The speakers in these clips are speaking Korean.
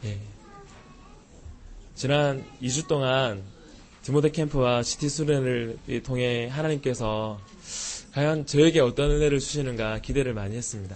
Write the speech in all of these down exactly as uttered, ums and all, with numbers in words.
예. 지난 이 주 동안 디모데 캠프와 시티 수련을 통해 하나님께서 과연 저에게 어떤 은혜를 주시는가 기대를 많이 했습니다.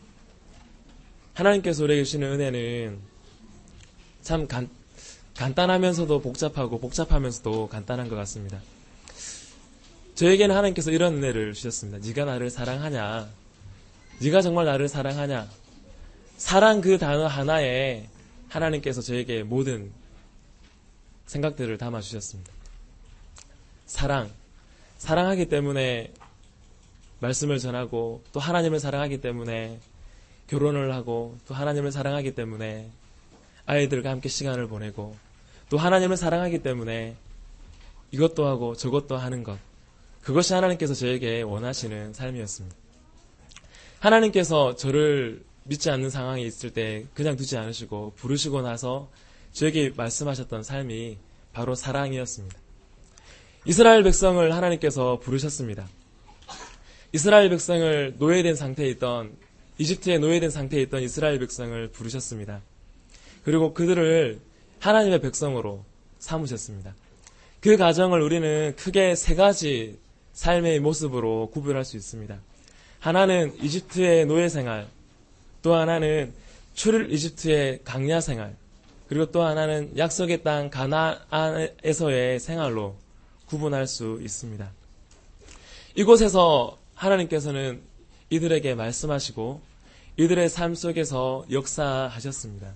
하나님께서 우리에게 주시는 은혜는 참 간, 간단하면서도 복잡하고 복잡하면서도 간단한 것 같습니다. 저에게는 하나님께서 이런 은혜를 주셨습니다. 네가 나를 사랑하냐? 네가 정말 나를 사랑하냐? 사랑 그 단어 하나에 하나님께서 저에게 모든 생각들을 담아주셨습니다. 사랑. 사랑하기 때문에 말씀을 전하고, 또 하나님을 사랑하기 때문에 결혼을 하고, 또 하나님을 사랑하기 때문에 아이들과 함께 시간을 보내고, 또 하나님을 사랑하기 때문에 이것도 하고 저것도 하는 것. 그것이 하나님께서 저에게 원하시는 삶이었습니다. 하나님께서 저를 믿지 않는 상황에 있을 때 그냥 두지 않으시고 부르시고 나서 저에게 말씀하셨던 삶이 바로 사랑이었습니다. 이스라엘 백성을 하나님께서 부르셨습니다. 이스라엘 백성을 노예된 상태에 있던, 이집트에 노예된 상태에 있던 이스라엘 백성을 부르셨습니다. 그리고 그들을 하나님의 백성으로 삼으셨습니다. 그 과정을 우리는 크게 세 가지 삶의 모습으로 구별할 수 있습니다. 하나는 이집트의 노예 생활, 또 하나는 출입 이집트의 강야 생활, 그리고 또 하나는 약속의 땅 가나안에서의 생활로 구분할 수 있습니다. 이곳에서 하나님께서는 이들에게 말씀하시고 이들의 삶 속에서 역사하셨습니다.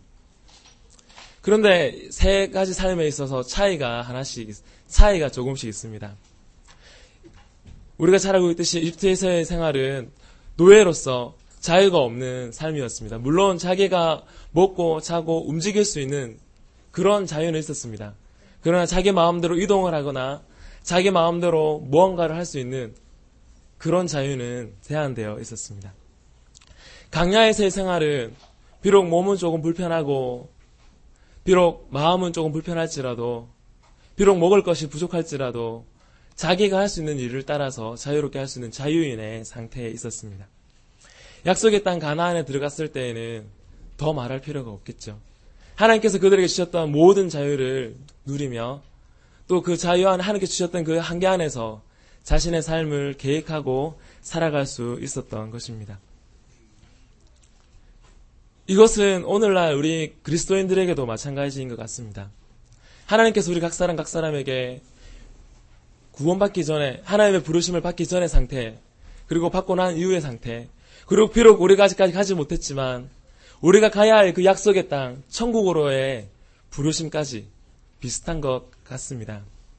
그런데 세 가지 삶에 있어서 차이가 하나씩, 차이가 조금씩 있습니다. 우리가 잘 알고 있듯이 이집트에서의 생활은 노예로서 자유가 없는 삶이었습니다. 물론 자기가 먹고 자고 움직일 수 있는 그런 자유는 있었습니다. 그러나 자기 마음대로 이동을 하거나 자기 마음대로 무언가를 할 수 있는 그런 자유는 제한되어 있었습니다. 강야에서의 생활은 비록 몸은 조금 불편하고 비록 마음은 조금 불편할지라도 비록 먹을 것이 부족할지라도 자기가 할 수 있는 일을 따라서 자유롭게 할 수 있는 자유인의 상태에 있었습니다. 약속의 땅 가나안에 들어갔을 때에는 더 말할 필요가 없겠죠. 하나님께서 그들에게 주셨던 모든 자유를 누리며 또 그 자유 안에 하나님께서 주셨던 그 한계 안에서 자신의 삶을 계획하고 살아갈 수 있었던 것입니다. 이것은 오늘날 우리 그리스도인들에게도 마찬가지인 것 같습니다. 하나님께서 우리 각 사람 각 사람에게 구원받기 전에, 하나님의 부르심을 받기 전의 상태, 그리고 받고 난 이후의 상태, 그리고 비록 우리가 아직까지 가지 못했지만 우리가 가야 할 그 약속의 땅, 천국으로의 부르심까지 비슷한 것 같습니다.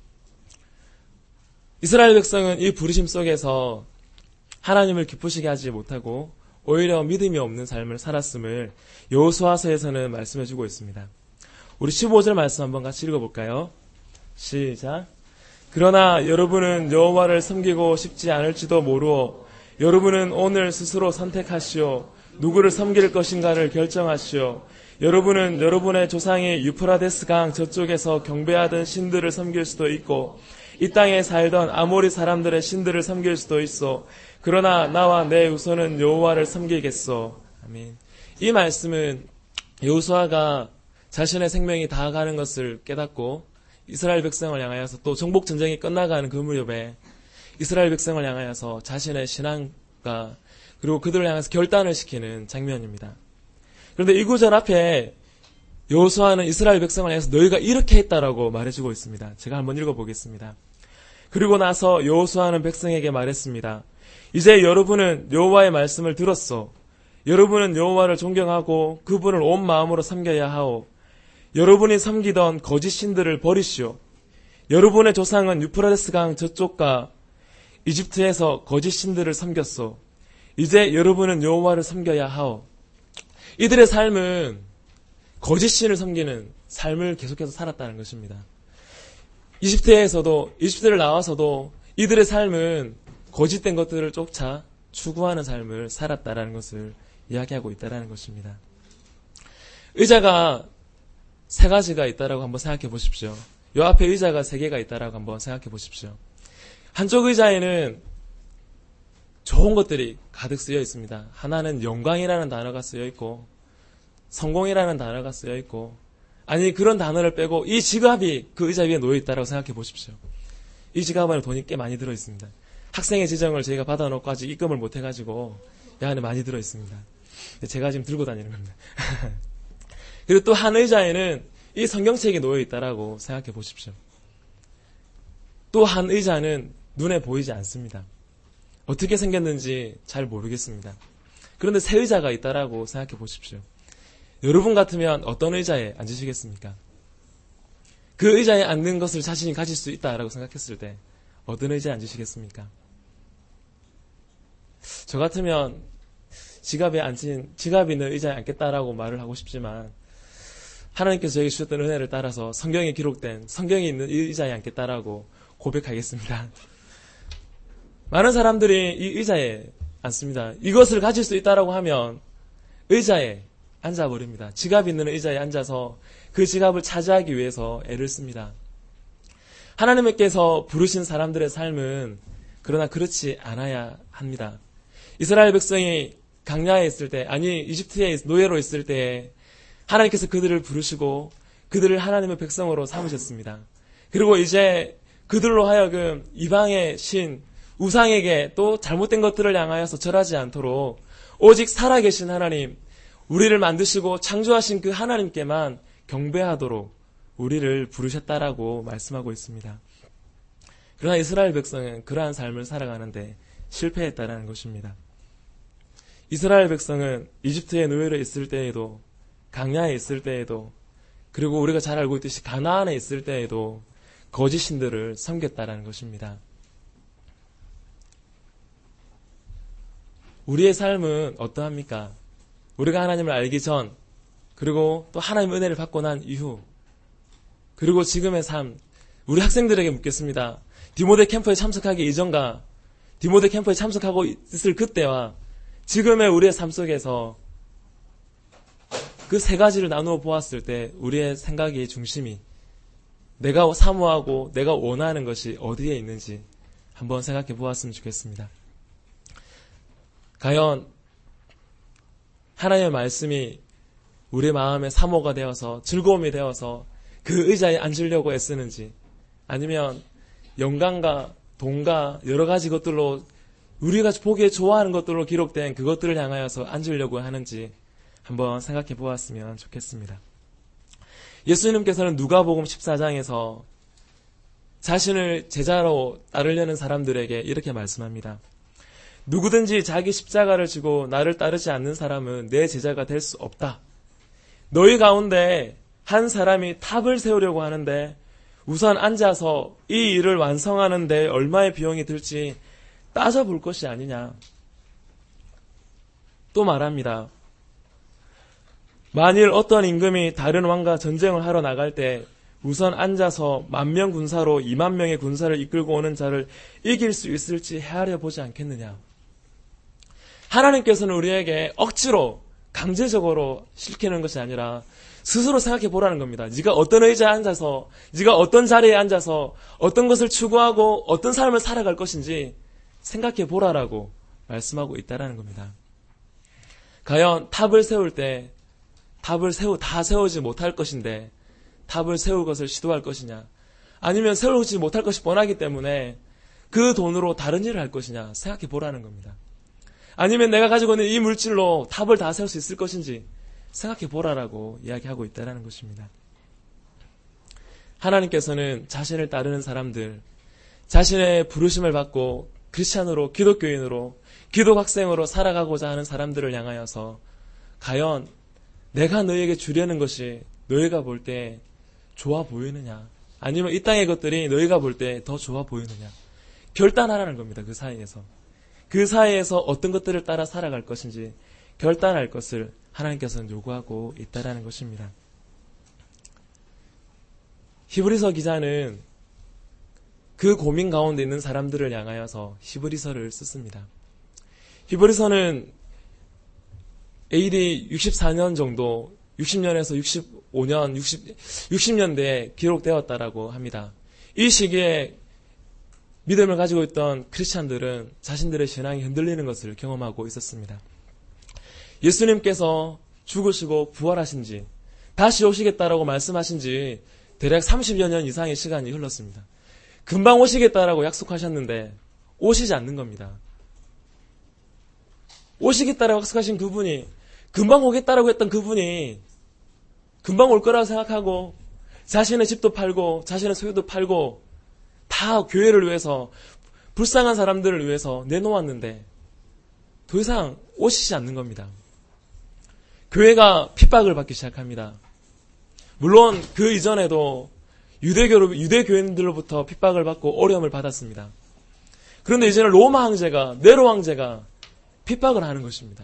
이스라엘 백성은 이 부르심 속에서 하나님을 기쁘시게 하지 못하고 오히려 믿음이 없는 삶을 살았음을 여호수아서에서는 말씀해주고 있습니다. 우리 십오 절 말씀 한번 같이 읽어볼까요? 시작. 그러나 여러분은 여호와를 섬기고 싶지 않을지도 모르오. 여러분은 오늘 스스로 선택하시오. 누구를 섬길 것인가를 결정하시오. 여러분은 여러분의 조상이 유프라데스 강 저쪽에서 경배하던 신들을 섬길 수도 있고 이 땅에 살던 아모리 사람들의 신들을 섬길 수도 있어. 그러나 나와 내 후손은 여호와를 섬기겠소. 아멘. 이 말씀은 여호수아가 자신의 생명이 다가가는 것을 깨닫고 이스라엘 백성을 향하여서 또 정복 전쟁이 끝나가는 그 무렵에 이스라엘 백성을 향하여서 자신의 신앙과 그리고 그들을 향해서 결단을 시키는 장면입니다. 그런데 이 구절 앞에 여호수아는 이스라엘 백성을 향해서 너희가 이렇게 했다라고 말해주고 있습니다. 제가 한번 읽어보겠습니다. 그리고 나서 여호수아는 백성에게 말했습니다. 이제 여러분은 여호와의 말씀을 들었소. 여러분은 여호와를 존경하고 그분을 온 마음으로 섬겨야 하오. 여러분이 섬기던 거짓 신들을 버리시오. 여러분의 조상은 유프라데스 강 저쪽과 이집트에서 거짓 신들을 섬겼소. 이제 여러분은 여호와를 섬겨야 하오. 이들의 삶은 거짓 신을 섬기는 삶을 계속해서 살았다는 것입니다. 이집트에서도, 이집트를 나와서도 이들의 삶은 거짓된 것들을 쫓아 추구하는 삶을 살았다라는 것을 이야기하고 있다라는 것입니다. 의자가 세 가지가 있다라고 한번 생각해 보십시오. 요 앞에 의자가 세 개가 있다라고 한번 생각해 보십시오. 한쪽 의자에는 좋은 것들이 가득 쓰여 있습니다. 하나는 영광이라는 단어가 쓰여 있고 성공이라는 단어가 쓰여 있고, 아니 그런 단어를 빼고 이 지갑이 그 의자 위에 놓여 있다고 생각해 보십시오. 이 지갑 안에 돈이 꽤 많이 들어 있습니다. 학생의 지정을 저희가 받아놓고 아직 입금을 못 해가지고 이 안에 많이 들어 있습니다. 제가 지금 들고 다니는 겁니다. 그리고 또 한 의자에는 이 성경책이 놓여 있다라고 생각해 보십시오. 또 한 의자는 눈에 보이지 않습니다. 어떻게 생겼는지 잘 모르겠습니다. 그런데 새 의자가 있다라고 생각해 보십시오. 여러분 같으면 어떤 의자에 앉으시겠습니까? 그 의자에 앉는 것을 자신이 가질 수 있다라고 생각했을 때 어떤 의자에 앉으시겠습니까? 저 같으면 지갑에 앉힌, 지갑이 있는 의자에 앉겠다라고 말을 하고 싶지만 하나님께서 저에게 주셨던 은혜를 따라서 성경에 기록된 성경이 있는 이 의자에 앉겠다라고 고백하겠습니다. 많은 사람들이 이 의자에 앉습니다. 이것을 가질 수 있다라고 하면 의자에 앉아버립니다. 지갑이 있는 의자에 앉아서 그 지갑을 차지하기 위해서 애를 씁니다. 하나님께서 부르신 사람들의 삶은 그러나 그렇지 않아야 합니다. 이스라엘 백성이 강야에 있을 때, 아니 이집트에 노예로 있을 때 하나님께서 그들을 부르시고 그들을 하나님의 백성으로 삼으셨습니다. 그리고 이제 그들로 하여금 이방의 신, 우상에게 또 잘못된 것들을 향하여서 절하지 않도록 오직 살아계신 하나님, 우리를 만드시고 창조하신 그 하나님께만 경배하도록 우리를 부르셨다라고 말씀하고 있습니다. 그러나 이스라엘 백성은 그러한 삶을 살아가는데 실패했다라는 것입니다. 이스라엘 백성은 이집트의 노예로 있을 때에도, 강야에 있을 때에도, 그리고 우리가 잘 알고 있듯이 가나안에 있을 때에도 거짓 신들을 섬겼다라는 것입니다. 우리의 삶은 어떠합니까? 우리가 하나님을 알기 전, 그리고 또 하나님의 은혜를 받고 난 이후, 그리고 지금의 삶, 우리 학생들에게 묻겠습니다. 디모데 캠프에 참석하기 이전과 디모데 캠프에 참석하고 있을 그때와 지금의 우리의 삶 속에서 그 세 가지를 나누어 보았을 때 우리의 생각의 중심이 내가 사모하고 내가 원하는 것이 어디에 있는지 한번 생각해 보았으면 좋겠습니다. 과연 하나님의 말씀이 우리 마음의 사모가 되어서 즐거움이 되어서 그 의자에 앉으려고 애쓰는지, 아니면 영광과 돈과 여러 가지 것들로 우리가 보기에 좋아하는 것들로 기록된 그것들을 향하여서 앉으려고 하는지 한번 생각해 보았으면 좋겠습니다. 예수님께서는 누가복음 십사 장에서 자신을 제자로 따르려는 사람들에게 이렇게 말씀합니다. 누구든지 자기 십자가를 지고 나를 따르지 않는 사람은 내 제자가 될 수 없다. 너희 가운데 한 사람이 탑을 세우려고 하는데 우선 앉아서 이 일을 완성하는 데 얼마의 비용이 들지 따져볼 것이 아니냐. 또 말합니다. 만일 어떤 임금이 다른 왕과 전쟁을 하러 나갈 때 우선 앉아서 만명 군사로 이만 명의 군사를 이끌고 오는 자를 이길 수 있을지 헤아려 보지 않겠느냐. 하나님께서는 우리에게 억지로 강제적으로 시키는 것이 아니라 스스로 생각해 보라는 겁니다. 네가 어떤 의자에 앉아서, 네가 어떤 자리에 앉아서 어떤 것을 추구하고 어떤 삶을 살아갈 것인지 생각해 보라라고 말씀하고 있다라는 겁니다. 과연 탑을 세울 때 탑을 세우 다 세우지 못할 것인데 탑을 세울 것을 시도할 것이냐, 아니면 세우지 못할 것이 뻔하기 때문에 그 돈으로 다른 일을 할 것이냐 생각해 보라는 겁니다. 아니면 내가 가지고 있는 이 물질로 탑을 다 세울 수 있을 것인지 생각해 보라라고 이야기하고 있다는 것입니다. 하나님께서는 자신을 따르는 사람들, 자신의 부르심을 받고 크리스찬으로, 기독교인으로, 기독학생으로 살아가고자 하는 사람들을 향하여서 과연 내가 너에게 주려는 것이 너희가 볼 때 좋아 보이느냐, 아니면 이 땅의 것들이 너희가 볼 때 더 좋아 보이느냐 결단하라는 겁니다. 그 사이에서 그 사이에서 어떤 것들을 따라 살아갈 것인지 결단할 것을 하나님께서는 요구하고 있다는 것입니다. 히브리서 기자는 그 고민 가운데 있는 사람들을 향하여서 히브리서를 썼습니다. 히브리서는 에이디 육십사 년 정도, 육십 년에서 육십오 년, 육십, 육십 년대에 기록되었다라고 합니다. 이 시기에 믿음을 가지고 있던 크리스찬들은 자신들의 신앙이 흔들리는 것을 경험하고 있었습니다. 예수님께서 죽으시고 부활하신 지, 다시 오시겠다라고 말씀하신 지 대략 삼십여 년 이상의 시간이 흘렀습니다. 금방 오시겠다라고 약속하셨는데 오시지 않는 겁니다. 오시겠다라고 약속하신 그분이, 금방 오겠다라고 했던 그분이 금방 올 거라고 생각하고 자신의 집도 팔고 자신의 소유도 팔고 다 교회를 위해서, 불쌍한 사람들을 위해서 내놓았는데 더 이상 오시지 않는 겁니다. 교회가 핍박을 받기 시작합니다. 물론 그 이전에도 유대교로, 유대교인들로부터 핍박을 받고 어려움을 받았습니다. 그런데 이제는 로마 황제가, 네로 황제가 핍박을 하는 것입니다.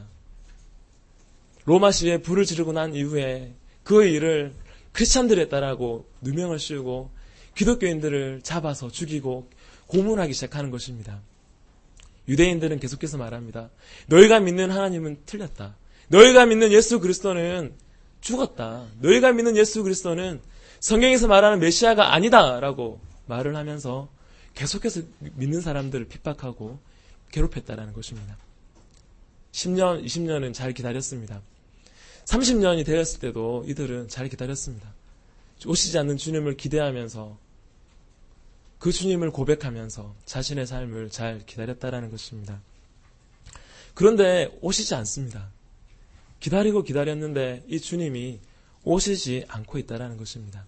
로마시에 불을 지르고 난 이후에 그 일을 크리스찬들이 했다라고 누명을 씌우고 기독교인들을 잡아서 죽이고 고문하기 시작하는 것입니다. 유대인들은 계속해서 말합니다. 너희가 믿는 하나님은 틀렸다. 너희가 믿는 예수 그리스도는 죽었다. 너희가 믿는 예수 그리스도는 성경에서 말하는 메시아가 아니다 라고 말을 하면서 계속해서 믿는 사람들을 핍박하고 괴롭혔다라는 것입니다. 십 년, 이십 년은 잘 기다렸습니다. 삼십 년이 되었을 때도 이들은 잘 기다렸습니다. 오시지 않는 주님을 기대하면서 그 주님을 고백하면서 자신의 삶을 잘 기다렸다라는 것입니다. 그런데 오시지 않습니다. 기다리고 기다렸는데 이 주님이 오시지 않고 있다라는 것입니다.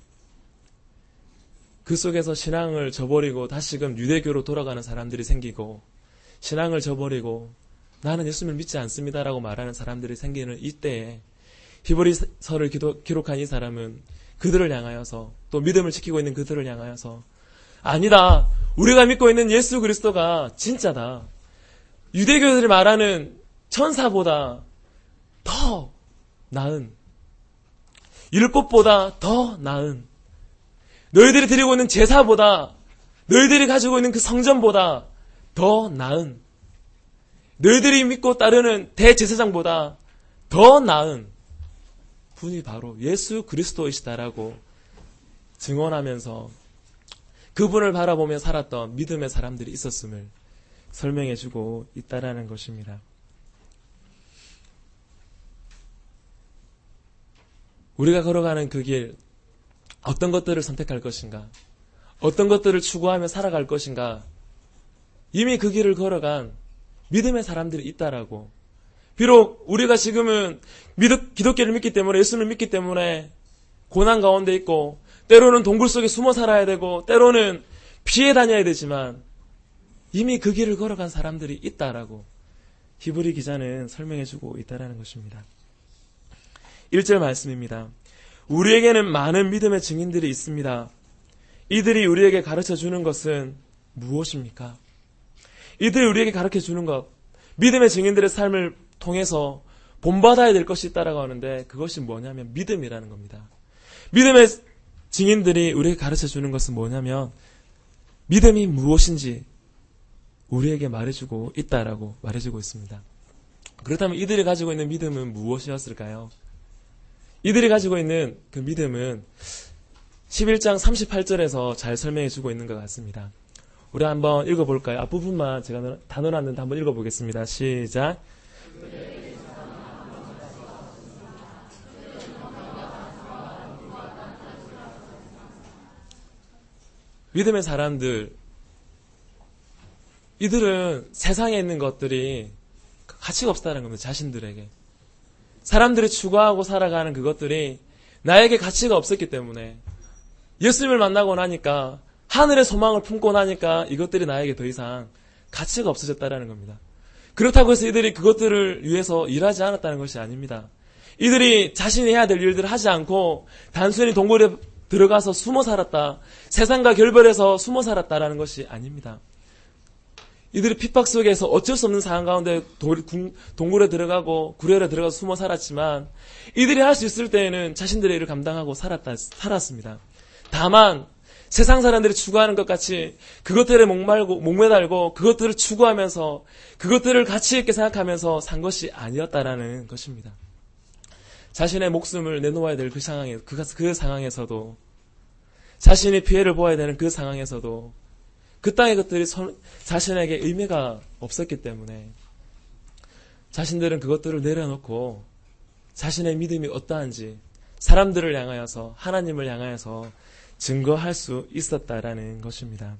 그 속에서 신앙을 저버리고 다시금 유대교로 돌아가는 사람들이 생기고, 신앙을 저버리고 나는 예수님을 믿지 않습니다라고 말하는 사람들이 생기는 이때에 히브리서를 기록한 이 사람은 그들을 향하여서, 또 믿음을 지키고 있는 그들을 향하여서, 아니다, 우리가 믿고 있는 예수 그리스도가 진짜다. 유대교들이 말하는 천사보다 더 나은, 율법보다 더 나은, 너희들이 드리고 있는 제사보다, 너희들이 가지고 있는 그 성전보다 더 나은, 너희들이 믿고 따르는 대제사장보다 더 나은 분이 바로 예수 그리스도이시다라고 증언하면서 그분을 바라보며 살았던 믿음의 사람들이 있었음을 설명해주고 있다라는 것입니다. 우리가 걸어가는 그 길, 어떤 것들을 선택할 것인가, 어떤 것들을 추구하며 살아갈 것인가, 이미 그 길을 걸어간 믿음의 사람들이 있다라고. 비록 우리가 지금은 기독교를 믿기 때문에, 예수님을 믿기 때문에 고난 가운데 있고, 때로는 동굴 속에 숨어 살아야 되고, 때로는 피해 다녀야 되지만 이미 그 길을 걸어간 사람들이 있다라고 히브리 기자는 설명해주고 있다라는 것입니다. 일 절 말씀입니다. 우리에게는 많은 믿음의 증인들이 있습니다. 이들이 우리에게 가르쳐주는 것은 무엇입니까? 이들이 우리에게 가르쳐주는 것, 믿음의 증인들의 삶을 통해서 본받아야 될 것이 있다라고 하는데, 그것이 뭐냐면 믿음이라는 겁니다. 믿음의 증인들이 우리에게 가르쳐주는 것은 뭐냐면 믿음이 무엇인지 우리에게 말해주고 있다라고 말해주고 있습니다. 그렇다면 이들이 가지고 있는 믿음은 무엇이었을까요? 이들이 가지고 있는 그 믿음은 십일 장 삼십팔 절에서 잘 설명해주고 있는 것 같습니다. 우리 한번 읽어볼까요? 앞부분만 제가 다 넣어놨는데 한번 읽어보겠습니다. 시작. 믿음의 사람들, 이들은 세상에 있는 것들이 가치가 없다는 겁니다. 자신들에게. 사람들이 추구하고 살아가는 그것들이 나에게 가치가 없었기 때문에, 예수님을 만나고 나니까, 하늘의 소망을 품고 나니까 이것들이 나에게 더 이상 가치가 없어졌다는 겁니다. 그렇다고 해서 이들이 그것들을 위해서 일하지 않았다는 것이 아닙니다. 이들이 자신이 해야 될 일들을 하지 않고 단순히 동굴에 들어가서 숨어 살았다, 세상과 결별해서 숨어 살았다라는 것이 아닙니다. 이들이 핍박 속에서 어쩔 수 없는 상황 가운데 동굴에 들어가고 구렬에 들어가서 숨어 살았지만, 이들이 할 수 있을 때에는 자신들의 일을 감당하고 살았다, 살았습니다. 다만 세상 사람들이 추구하는 것 같이 그것들에 목말고 목매달고 그것들을 추구하면서 그것들을 가치 있게 생각하면서 산 것이 아니었다라는 것입니다. 자신의 목숨을 내놓아야 될 그 상황에, 그, 그 상황에서도, 자신이 피해를 보아야 되는 그 상황에서도 그 땅의 것들이 선, 자신에게 의미가 없었기 때문에 자신들은 그것들을 내려놓고 자신의 믿음이 어떠한지 사람들을 향하여서, 하나님을 향하여서 증거할 수 있었다라는 것입니다.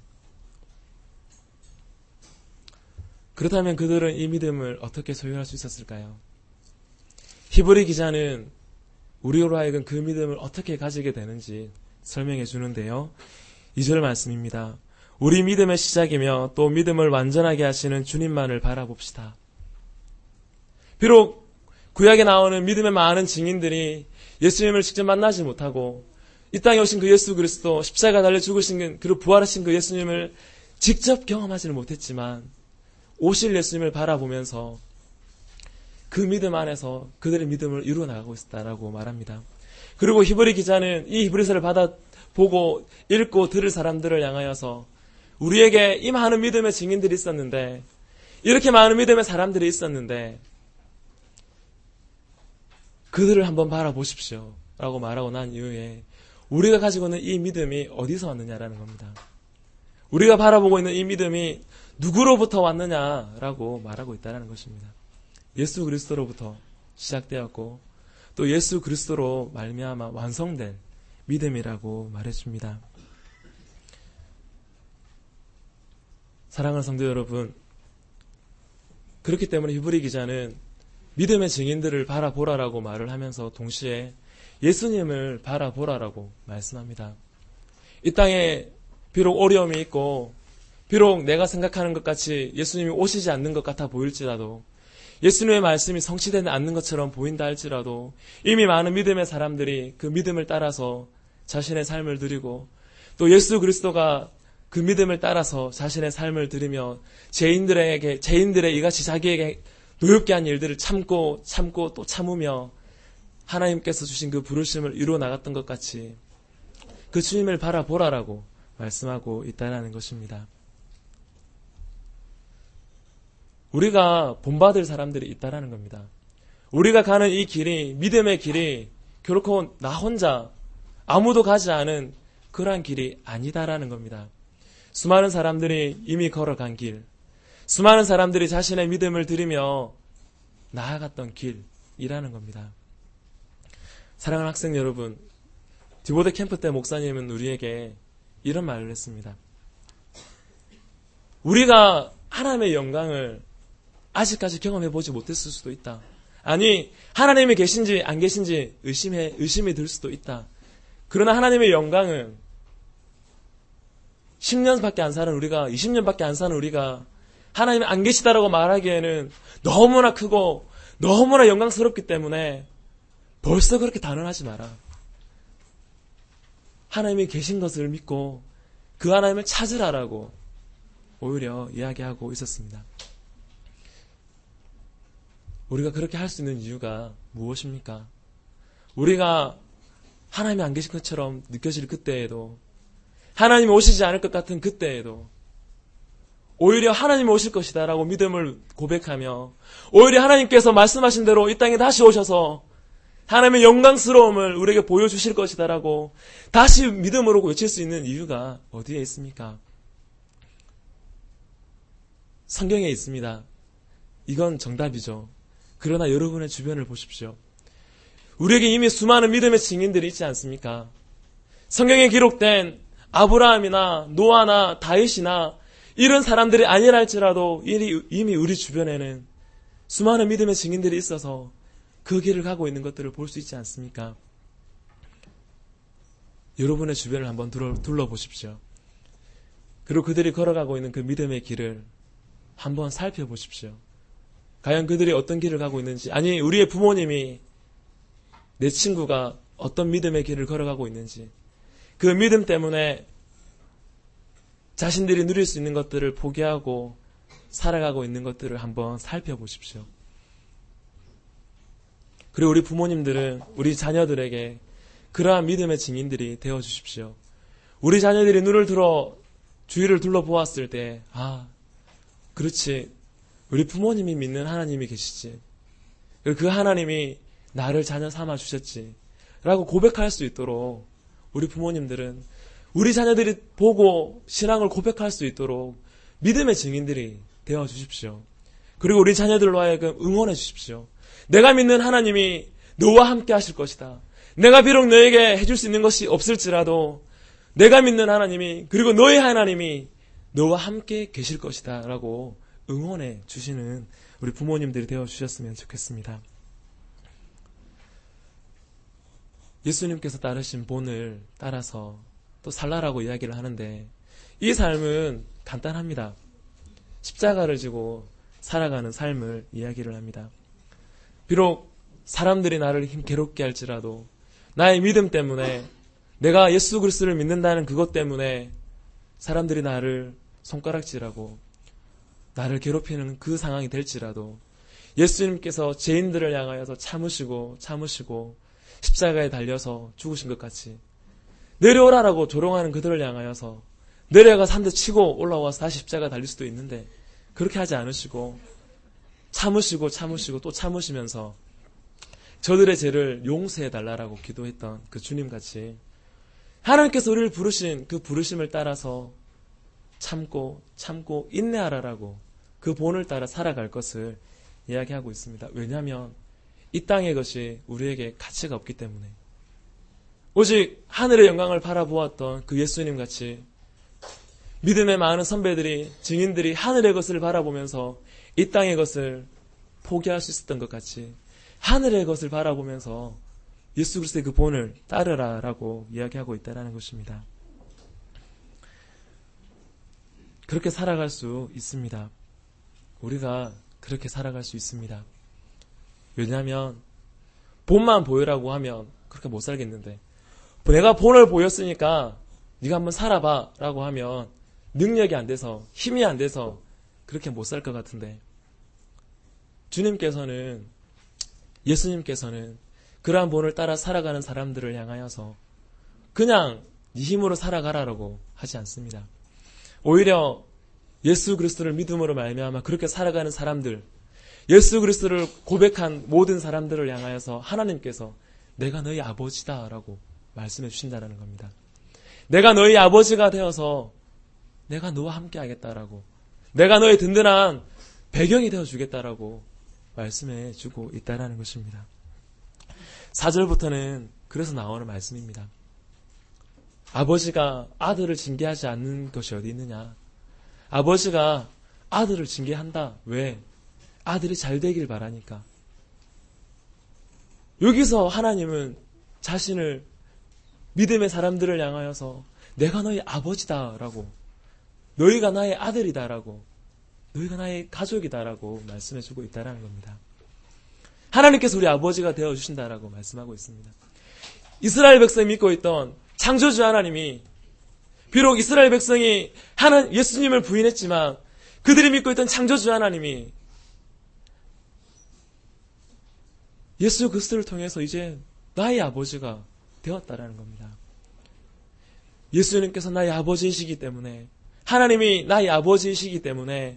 그렇다면 그들은 이 믿음을 어떻게 소유할 수 있었을까요? 히브리 기자는 우리로 하여금 그 믿음을 어떻게 가지게 되는지 설명해 주는데요. 이 절 말씀입니다. 우리 믿음의 시작이며 또 믿음을 완전하게 하시는 주님만을 바라봅시다. 비록 구약에 나오는 믿음의 많은 증인들이 예수님을 직접 만나지 못하고 이 땅에 오신 그 예수 그리스도, 십자가 달려 죽으신 그리고 부활하신 그 예수님을 직접 경험하지는 못했지만 오실 예수님을 바라보면서 그 믿음 안에서 그들의 믿음을 이루어 나가고 있었다라고 말합니다. 그리고 히브리 기자는 이 히브리서를 받아 보고 읽고 들을 사람들을 향하여서 우리에게 이 많은 믿음의 증인들이 있었는데, 이렇게 많은 믿음의 사람들이 있었는데 그들을 한번 바라보십시오 라고 말하고 난 이후에 우리가 가지고 있는 이 믿음이 어디서 왔느냐라는 겁니다. 우리가 바라보고 있는 이 믿음이 누구로부터 왔느냐라고 말하고 있다는 것입니다. 예수 그리스도로부터 시작되었고 또 예수 그리스도로 말미암아 완성된 믿음이라고 말해줍니다. 사랑하는 성도 여러분, 그렇기 때문에 히브리 기자는 믿음의 증인들을 바라보라라고 말을 하면서 동시에 예수님을 바라보라라고 말씀합니다. 이 땅에 비록 어려움이 있고 비록 내가 생각하는 것 같이 예수님이 오시지 않는 것 같아 보일지라도, 예수님의 말씀이 성취되지 않는 것처럼 보인다 할지라도 이미 많은 믿음의 사람들이 그 믿음을 따라서 자신의 삶을 드리고 또 예수 그리스도가 그 믿음을 따라서 자신의 삶을 드리며 죄인들에게, 죄인들의 이같이 자기에게 노엽게 한 일들을 참고 참고 또 참으며 하나님께서 주신 그 부르심을 이루어 나갔던 것 같이 그 주님을 바라보라라고 말씀하고 있다는 것입니다. 우리가 본받을 사람들이 있다라는 겁니다. 우리가 가는 이 길이, 믿음의 길이 결코 나 혼자 아무도 가지 않은 그러한 길이 아니다라는 겁니다. 수많은 사람들이 이미 걸어간 길, 수많은 사람들이 자신의 믿음을 드리며 나아갔던 길이라는 겁니다. 사랑하는 학생 여러분, 디보데 캠프 때 목사님은 우리에게 이런 말을 했습니다. 우리가 하나님의 영광을 아직까지 경험해보지 못했을 수도 있다. 아니, 하나님이 계신지 안 계신지 의심해, 의심이 들 수도 있다. 그러나 하나님의 영광은 십 년밖에 안 사는 우리가, 이십 년밖에 안 사는 우리가 하나님이 안 계시다라고 말하기에는 너무나 크고 너무나 영광스럽기 때문에 벌써 그렇게 단언하지 마라. 하나님이 계신 것을 믿고 그 하나님을 찾으라라고 오히려 이야기하고 있었습니다. 우리가 그렇게 할 수 있는 이유가 무엇입니까? 우리가 하나님이 안 계신 것처럼 느껴질 그때에도, 하나님이 오시지 않을 것 같은 그때에도 오히려 하나님이 오실 것이다 라고 믿음을 고백하며, 오히려 하나님께서 말씀하신 대로 이 땅에 다시 오셔서 하나님의 영광스러움을 우리에게 보여주실 것이다 라고 다시 믿음으로 외칠 수 있는 이유가 어디에 있습니까? 성경에 있습니다. 이건 정답이죠. 그러나 여러분의 주변을 보십시오. 우리에게 이미 수많은 믿음의 증인들이 있지 않습니까? 성경에 기록된 아브라함이나 노아나 다윗이나 이런 사람들이 아니라 할지라도 이미 우리 주변에는 수많은 믿음의 증인들이 있어서 그 길을 가고 있는 것들을 볼 수 있지 않습니까? 여러분의 주변을 한번 둘러보십시오. 그리고 그들이 걸어가고 있는 그 믿음의 길을 한번 살펴보십시오. 과연 그들이 어떤 길을 가고 있는지, 아니 우리의 부모님이, 내 친구가 어떤 믿음의 길을 걸어가고 있는지, 그 믿음 때문에 자신들이 누릴 수 있는 것들을 포기하고 살아가고 있는 것들을 한번 살펴보십시오. 그리고 우리 부모님들은 우리 자녀들에게 그러한 믿음의 증인들이 되어주십시오. 우리 자녀들이 눈을 들어 주위를 둘러보았을 때, 아, 그렇지, 우리 부모님이 믿는 하나님이 계시지, 그 하나님이 나를 자녀 삼아 주셨지 라고 고백할 수 있도록 우리 부모님들은 우리 자녀들이 보고 신앙을 고백할 수 있도록 믿음의 증인들이 되어주십시오. 그리고 우리 자녀들로 하여금 응원해 주십시오. 내가 믿는 하나님이 너와 함께 하실 것이다. 내가 비록 너에게 해줄 수 있는 것이 없을지라도 내가 믿는 하나님이, 그리고 너의 하나님이 너와 함께 계실 것이다 라고 응원해 주시는 우리 부모님들이 되어주셨으면 좋겠습니다. 예수님께서 따르신 본을 따라서 또 살라라고 이야기를 하는데, 이 삶은 간단합니다. 십자가를 지고 살아가는 삶을 이야기를 합니다. 비록 사람들이 나를 힘 괴롭게 할지라도, 나의 믿음 때문에, 내가 예수 그리스도를 믿는다는 그것 때문에 사람들이 나를 손가락질하고 나를 괴롭히는 그 상황이 될지라도, 예수님께서 죄인들을 향하여서 참으시고 참으시고 십자가에 달려서 죽으신 것 같이 내려오라라고 조롱하는 그들을 향하여서 내려가서 한 대 치고 올라와서 다시 십자가 달릴 수도 있는데, 그렇게 하지 않으시고 참으시고 참으시고 또 참으시면서 저들의 죄를 용서해 달라라고 기도했던 그 주님같이, 하나님께서 우리를 부르신 그 부르심을 따라서 참고 참고 인내하라라고 그 본을 따라 살아갈 것을 이야기하고 있습니다. 왜냐하면 이 땅의 것이 우리에게 가치가 없기 때문에, 오직 하늘의 영광을 바라보았던 그 예수님같이 믿음의 많은 선배들이, 증인들이 하늘의 것을 바라보면서 이 땅의 것을 포기할 수 있었던 것 같이, 하늘의 것을 바라보면서 예수 그리스도의 그 본을 따르라라고 이야기하고 있다는 것입니다. 그렇게 살아갈 수 있습니다. 우리가 그렇게 살아갈 수 있습니다. 왜냐하면 본만 보여라고 하면 그렇게 못 살겠는데, 내가 본을 보였으니까 네가 한번 살아봐 라고 하면 능력이 안 돼서, 힘이 안 돼서 그렇게 못 살 것 같은데, 주님께서는, 예수님께서는 그러한 본을 따라 살아가는 사람들을 향하여서 그냥 네 힘으로 살아가라라고 하지 않습니다. 오히려 예수 그리스도를 믿음으로 말미암아 그렇게 살아가는 사람들, 예수 그리스도를 고백한 모든 사람들을 향하여서 하나님께서 내가 너희 아버지다 라고 말씀해 주신다는 겁니다. 내가 너희 아버지가 되어서 내가 너와 함께 하겠다라고, 내가 너의 든든한 배경이 되어 주겠다라고 말씀해 주고 있다는 것입니다. 사 절부터는 그래서 나오는 말씀입니다. 아버지가 아들을 징계하지 않는 것이 어디 있느냐. 아버지가 아들을 징계한다. 왜? 아들이 잘 되길 바라니까. 여기서 하나님은 자신을 믿음의 사람들을 향하여서 내가 너희 아버지다라고, 너희가 나의 아들이다라고, 너희가 나의 가족이다라고 말씀해주고 있다는 겁니다. 하나님께서 우리 아버지가 되어주신다라고 말씀하고 있습니다. 이스라엘 백성이 믿고 있던 창조주 하나님이, 비록 이스라엘 백성이 하나, 예수님을 부인했지만 그들이 믿고 있던 창조주 하나님이 예수 그리스도를 통해서 이제 나의 아버지가 되었다라는 겁니다. 예수님께서 나의 아버지이시기 때문에, 하나님이 나의 아버지이시기 때문에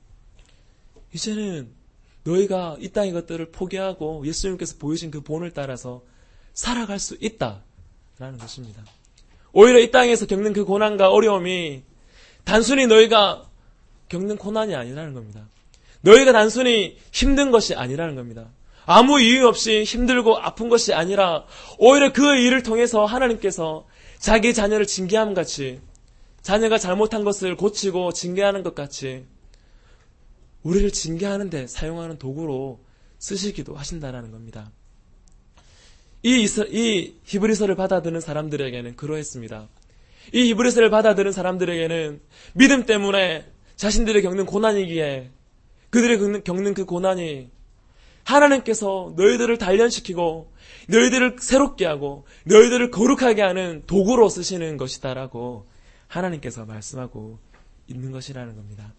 이제는 너희가 이 땅의 것들을 포기하고 예수님께서 보이신 그 본을 따라서 살아갈 수 있다라는 것입니다. 오히려 이 땅에서 겪는 그 고난과 어려움이 단순히 너희가 겪는 고난이 아니라는 겁니다. 너희가 단순히 힘든 것이 아니라는 겁니다. 아무 이유 없이 힘들고 아픈 것이 아니라 오히려 그 일을 통해서 하나님께서 자기 자녀를 징계함 같이, 자녀가 잘못한 것을 고치고 징계하는 것 같이 우리를 징계하는 데 사용하는 도구로 쓰시기도 하신다는 겁니다. 이, 이스, 이 히브리서를 받아들은 사람들에게는 그러했습니다. 이 히브리서를 받아들은 사람들에게는 믿음 때문에 자신들이 겪는 고난이기에, 그들이 겪는, 겪는 그 고난이 하나님께서 너희들을 단련시키고 너희들을 새롭게 하고 너희들을 거룩하게 하는 도구로 쓰시는 것이다라고 하나님께서 말씀하고 있는 것이라는 겁니다.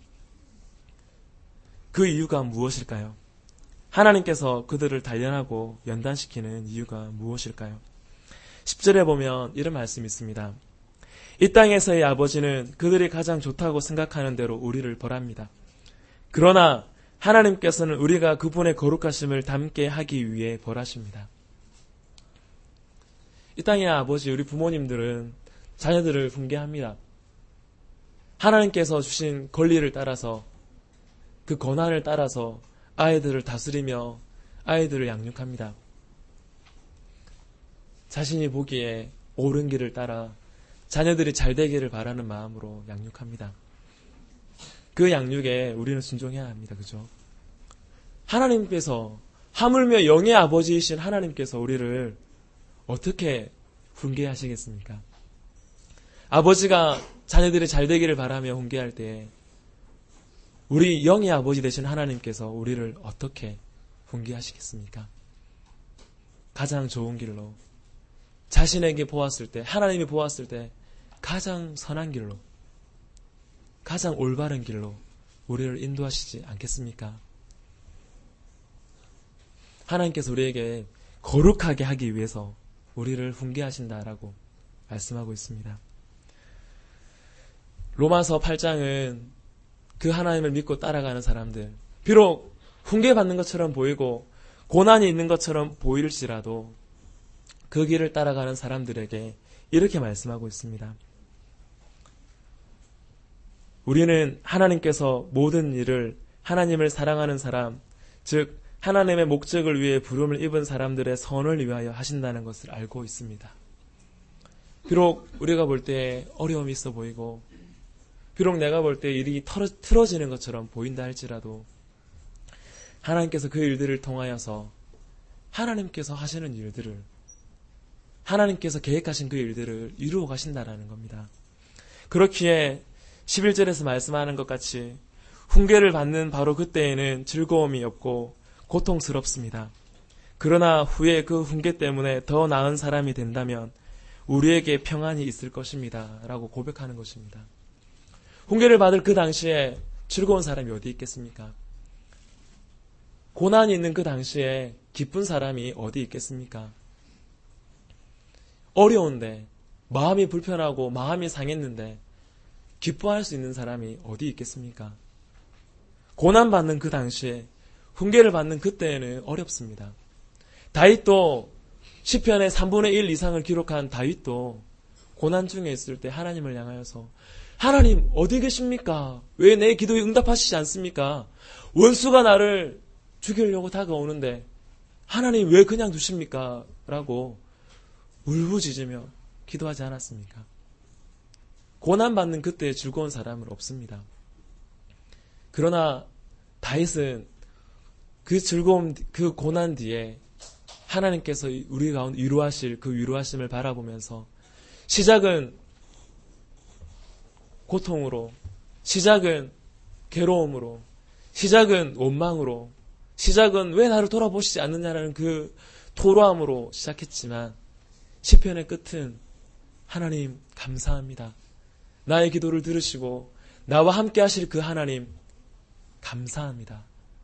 그 이유가 무엇일까요? 하나님께서 그들을 단련하고 연단시키는 이유가 무엇일까요? 십 절에 보면 이런 말씀이 있습니다. 이 땅에서의 아버지는 그들이 가장 좋다고 생각하는 대로 우리를 벌합니다. 그러나 하나님께서는 우리가 그분의 거룩하심을 닮게 하기 위해 벌하십니다. 이 땅의 아버지, 우리 부모님들은 자녀들을 훈계합니다. 하나님께서 주신 권리를 따라서, 그 권한을 따라서 아이들을 다스리며 아이들을 양육합니다. 자신이 보기에 옳은 길을 따라 자녀들이 잘 되기를 바라는 마음으로 양육합니다. 그 양육에 우리는 순종해야 합니다. 그죠? 하나님께서 하물며 영의 아버지이신 하나님께서 우리를 어떻게 훈계하시겠습니까? 아버지가 자녀들이 잘 되기를 바라며 훈계할 때 우리 영의 아버지 되신 하나님께서 우리를 어떻게 훈계하시겠습니까? 가장 좋은 길로, 자신에게 보았을 때, 하나님이 보았을 때 가장 선한 길로, 가장 올바른 길로 우리를 인도하시지 않겠습니까? 하나님께서 우리에게 거룩하게 하기 위해서 우리를 훈계하신다라고 말씀하고 있습니다. 로마서 팔 장은 그 하나님을 믿고 따라가는 사람들, 비록 훈계받는 것처럼 보이고 고난이 있는 것처럼 보일지라도 그 길을 따라가는 사람들에게 이렇게 말씀하고 있습니다. 우리는 하나님께서 모든 일을 하나님을 사랑하는 사람, 즉 하나님의 목적을 위해 부름을 입은 사람들의 선을 위하여 하신다는 것을 알고 있습니다. 비록 우리가 볼 때 어려움이 있어 보이고 비록 내가 볼 때 일이 틀어지는 것처럼 보인다 할지라도 하나님께서 그 일들을 통하여서 하나님께서 하시는 일들을, 하나님께서 계획하신 그 일들을 이루어 가신다라는 겁니다. 그렇기에 십일 절에서 말씀하는 것 같이 훈계를 받는 바로 그때에는 즐거움이 없고 고통스럽습니다. 그러나 후에 그 훈계 때문에 더 나은 사람이 된다면 우리에게 평안이 있을 것입니다. 라고 고백하는 것입니다. 훈계를 받을 그 당시에 즐거운 사람이 어디 있겠습니까? 고난이 있는 그 당시에 기쁜 사람이 어디 있겠습니까? 어려운데, 마음이 불편하고 마음이 상했는데 기뻐할 수 있는 사람이 어디 있겠습니까? 고난받는 그 당시에, 훈계를 받는 그때에는 어렵습니다. 다윗도 시편의 삼분의 일 이상을 기록한 다윗도 고난 중에 있을 때 하나님을 향하여서 하나님 어디 계십니까? 왜 내 기도에 응답하시지 않습니까? 원수가 나를 죽이려고 다가오는데 하나님 왜 그냥 두십니까? 라고 울부짖으며 기도하지 않았습니까? 고난받는 그때에 즐거운 사람은 없습니다. 그러나 다윗은 그 즐거움, 그 고난 뒤에 하나님께서 우리 가운데 위로하실 그 위로하심을 바라보면서 시작은 고통으로, 시작은 괴로움으로, 시작은 원망으로, 시작은 왜 나를 돌아보시지 않느냐라는 그 토로함으로 시작했지만 시편의 끝은 하나님 감사합니다. 나의 기도를 들으시고 나와 함께 하실 그 하나님 감사합니다.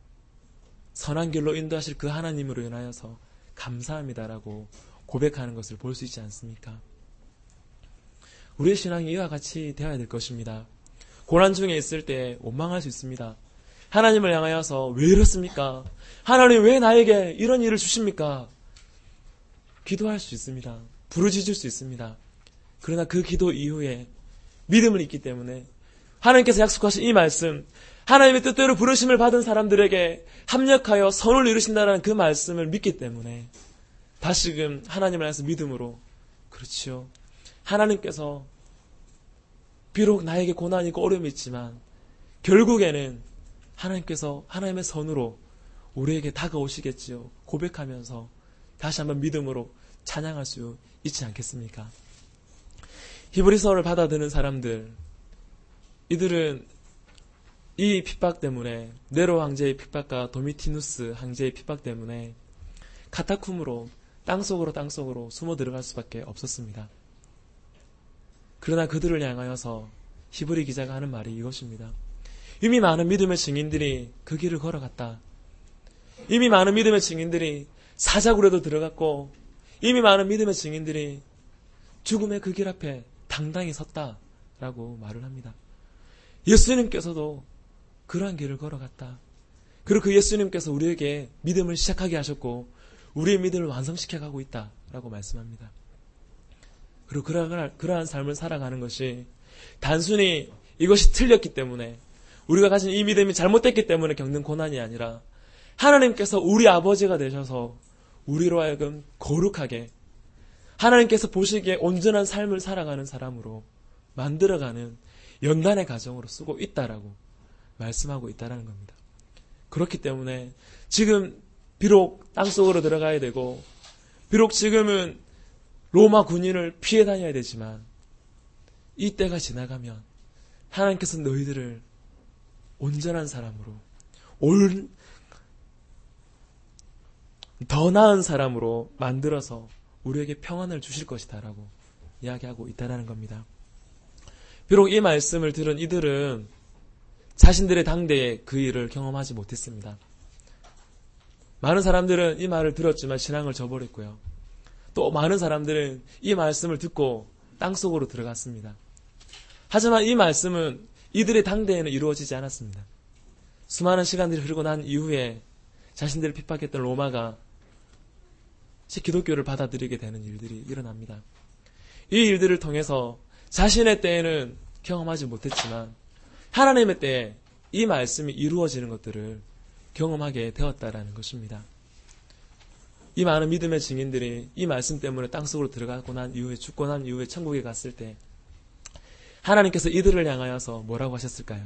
선한 길로 인도하실 그 하나님으로 인하여서 감사합니다라고 고백하는 것을 볼 수 있지 않습니까? 우리의 신앙이 이와 같이 되어야 될 것입니다. 고난 중에 있을 때 원망할 수 있습니다. 하나님을 향하여서 왜 이렇습니까? 하나님 왜 나에게 이런 일을 주십니까? 기도할 수 있습니다. 부르짖을 수 있습니다. 그러나 그 기도 이후에 믿음을 있기 때문에 하나님께서 약속하신 이 말씀, 하나님의 뜻대로 부르심을 받은 사람들에게 합력하여 선을 이루신다는 그 말씀을 믿기 때문에 다시금 하나님을 향해서 믿음으로, 그렇지요, 하나님께서 비록 나에게 고난이 있고 어려움이 있지만 결국에는 하나님께서 하나님의 선으로 우리에게 다가오시겠지요 고백하면서 다시 한번 믿음으로 찬양할 수 있지 않겠습니까? 히브리서를 받아드는 사람들, 이들은 이 핍박 때문에, 네로 황제의 핍박과 도미티누스 황제의 핍박 때문에 카타쿰으로, 땅속으로 땅속으로 숨어 들어갈 수밖에 없었습니다. 그러나 그들을 향하여서 히브리 기자가 하는 말이 이것입니다. 이미 많은 믿음의 증인들이 그 길을 걸어갔다. 이미 많은 믿음의 증인들이 사자굴에도 들어갔고, 이미 많은 믿음의 증인들이 죽음의 그 길 앞에 당당히 섰다라고 말을 합니다. 예수님께서도 그러한 길을 걸어갔다. 그리고 그 예수님께서 우리에게 믿음을 시작하게 하셨고 우리의 믿음을 완성시켜가고 있다라고 말씀합니다. 그리고 그러한, 그러한 삶을 살아가는 것이 단순히 이것이 틀렸기 때문에, 우리가 가진 이 믿음이 잘못됐기 때문에 겪는 고난이 아니라 하나님께서 우리 아버지가 되셔서 우리로 하여금 거룩하게, 하나님께서 보시기에 온전한 삶을 살아가는 사람으로 만들어가는 연단의 가정으로 쓰고 있다라고 말씀하고 있다라는 겁니다. 그렇기 때문에 지금 비록 땅속으로 들어가야 되고 비록 지금은 로마 군인을 피해 다녀야 되지만 이 때가 지나가면 하나님께서 너희들을 온전한 사람으로 올, 더 나은 사람으로 만들어서 우리에게 평안을 주실 것이다 라고 이야기하고 있다는 겁니다. 비록 이 말씀을 들은 이들은 자신들의 당대에 그 일을 경험하지 못했습니다. 많은 사람들은 이 말을 들었지만 신앙을 저버렸고요. 또 많은 사람들은 이 말씀을 듣고 땅속으로 들어갔습니다. 하지만 이 말씀은 이들의 당대에는 이루어지지 않았습니다. 수많은 시간들이 흐르고 난 이후에 자신들을 핍박했던 로마가 기독교를 받아들이게 되는 일들이 일어납니다. 이 일들을 통해서 자신의 때에는 경험하지 못했지만 하나님의 때에 이 말씀이 이루어지는 것들을 경험하게 되었다라는 것입니다. 이 많은 믿음의 증인들이 이 말씀 때문에 땅속으로 들어가고 난 이후에 죽고 난 이후에 천국에 갔을 때 하나님께서 이들을 향하여서 뭐라고 하셨을까요?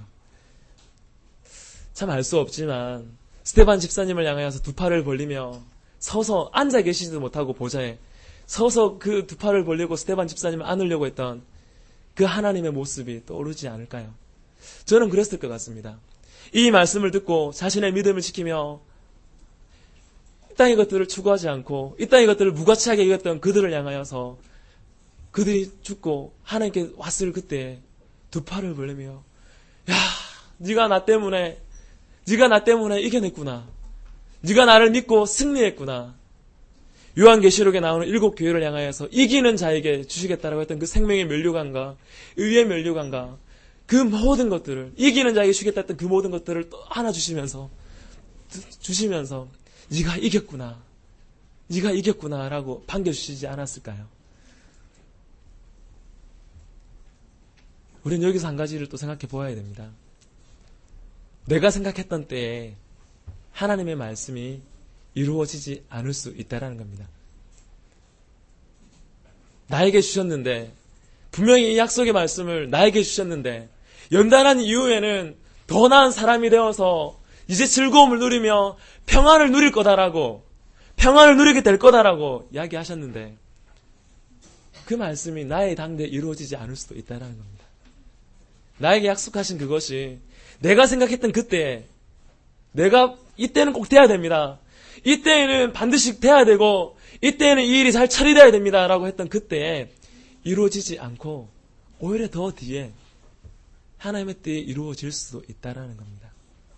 참 알 수 없지만 스데반 집사님을 향하여서 두 팔을 벌리며 서서 앉아 계시지도 못하고 보좌에 서서 그 두 팔을 벌리고 스데반 집사님을 안으려고 했던 그 하나님의 모습이 떠오르지 않을까요? 저는 그랬을 것 같습니다. 이 말씀을 듣고 자신의 믿음을 지키며 이 땅의 것들을 추구하지 않고 이 땅의 것들을 무가치하게 여겼던 그들을 향하여서 그들이 죽고 하나님께 왔을 그때 두 팔을 벌리며 야, 네가 나 때문에 네가 나 때문에 이겨냈구나. 네가 나를 믿고 승리했구나. 요한계시록에 나오는 일곱 교회를 향하여서 이기는 자에게 주시겠다라고 했던 그 생명의 면류관과 의의 면류관과 그 모든 것들을 이기는 자에게 주시겠다 했던 그 모든 것들을 또 하나 주시면서 주시면서 네가 이겼구나. 네가 이겼구나라고 반겨주시지 않았을까요? 우리는 여기서 한 가지를 또 생각해 보아야 됩니다. 내가 생각했던 때에 하나님의 말씀이 이루어지지 않을 수 있다는 겁니다. 나에게 주셨는데 분명히 이 약속의 말씀을 나에게 주셨는데 연단한 이후에는 더 나은 사람이 되어서 이제 즐거움을 누리며 평안을 누릴 거다라고 평안을 누리게 될 거다라고 이야기하셨는데 그 말씀이 나의 당대에 이루어지지 않을 수도 있다는 겁니다. 나에게 약속하신 그것이 내가 생각했던 그때 내가 이때는 꼭 돼야 됩니다. 이때에는 반드시 돼야 되고 이때에는 이 일이 잘 처리돼야 됩니다 라고 했던 그때에 이루어지지 않고 오히려 더 뒤에 하나님의 때에 이루어질 수도 있다는 겁니다.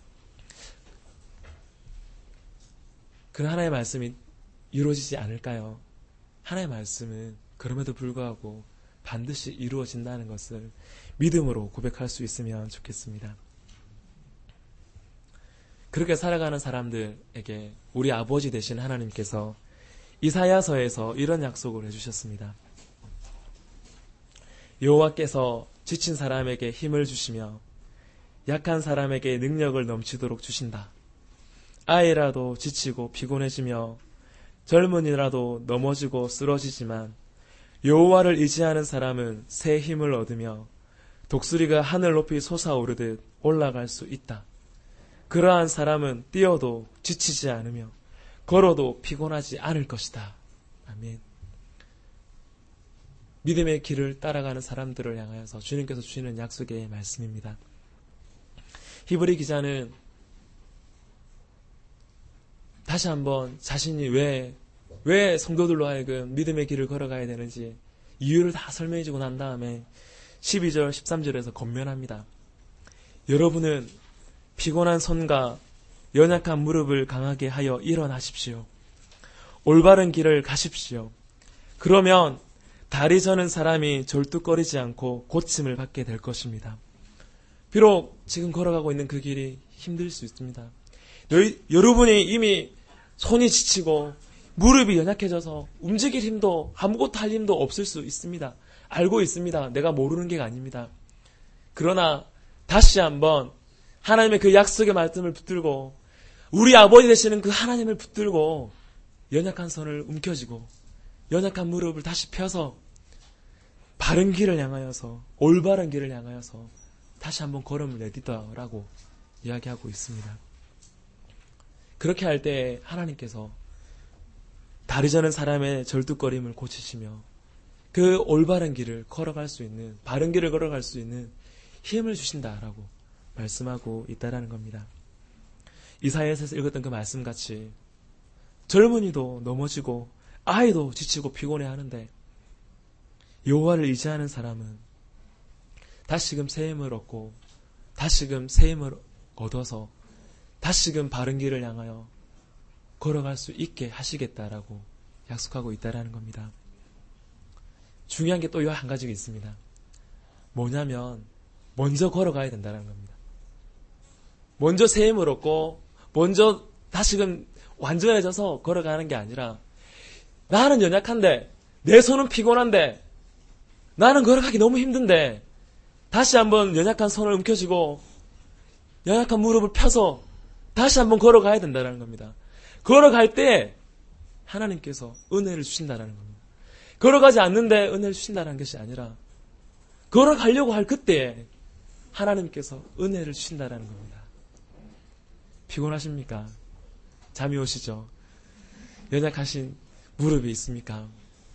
그 하나님의 말씀이 이루어지지 않을까요? 하나님의 말씀은 그럼에도 불구하고 반드시 이루어진다는 것을 믿음으로 고백할 수 있으면 좋겠습니다. 그렇게 살아가는 사람들에게 우리 아버지 되신 하나님께서 이사야서에서 이런 약속을 해주셨습니다. 여호와께서 지친 사람에게 힘을 주시며 약한 사람에게 능력을 넘치도록 주신다. 아이라도 지치고 피곤해지며 젊은이라도 넘어지고 쓰러지지만 여호와를 의지하는 사람은 새 힘을 얻으며 독수리가 하늘 높이 솟아오르듯 올라갈 수 있다. 그러한 사람은 뛰어도 지치지 않으며 걸어도 피곤하지 않을 것이다. 아멘. 믿음의 길을 따라가는 사람들을 향하여서 주님께서 주시는 약속의 말씀입니다. 히브리 기자는 다시 한번 자신이 왜, 왜 성도들로 하여금 믿음의 길을 걸어가야 되는지 이유를 다 설명해주고 난 다음에 십이 절, 십삼 절에서 권면합니다. 여러분은 피곤한 손과 연약한 무릎을 강하게 하여 일어나십시오. 올바른 길을 가십시오. 그러면 다리 저는 사람이 절뚝거리지 않고 고침을 받게 될 것입니다. 비록 지금 걸어가고 있는 그 길이 힘들 수 있습니다. 너희, 여러분이 이미 손이 지치고 무릎이 연약해져서 움직일 힘도 아무것도 할 힘도 없을 수 있습니다. 알고 있습니다. 내가 모르는 게 아닙니다. 그러나 다시 한번 하나님의 그 약속의 말씀을 붙들고 우리 아버지 되시는 그 하나님을 붙들고 연약한 손을 움켜쥐고 연약한 무릎을 다시 펴서 바른 길을 향하여서, 올바른 길을 향하여서 다시 한번 걸음을 내딛더라고 이야기하고 있습니다. 그렇게 할 때 하나님께서 다리 저는 사람의 절뚝거림을 고치시며 그 올바른 길을 걸어갈 수 있는, 바른 길을 걸어갈 수 있는 힘을 주신다라고 말씀하고 있다라는 겁니다. 이사야에서 읽었던 그 말씀같이 젊은이도 넘어지고 아이도 지치고 피곤해하는데 여호와를 의지하는 사람은 다시금 새 힘을 얻고 다시금 새 힘을 얻어서 다시금 바른 길을 향하여 걸어갈 수 있게 하시겠다라고 약속하고 있다라는 겁니다. 중요한 게 또 한 가지가 있습니다. 뭐냐면 먼저 걸어가야 된다는 겁니다. 먼저 새 힘을 얻고 먼저 다시금 완전해져서 걸어가는 게 아니라 나는 연약한데 내 손은 피곤한데 나는 걸어가기 너무 힘든데 다시 한번 연약한 손을 움켜쥐고 연약한 무릎을 펴서 다시 한번 걸어가야 된다는 겁니다. 걸어갈 때 하나님께서 은혜를 주신다는 겁니다. 걸어가지 않는데 은혜를 주신다는 것이 아니라 걸어가려고 할 그때에 하나님께서 은혜를 주신다는 겁니다. 피곤하십니까? 잠이 오시죠? 연약하신 무릎이 있습니까?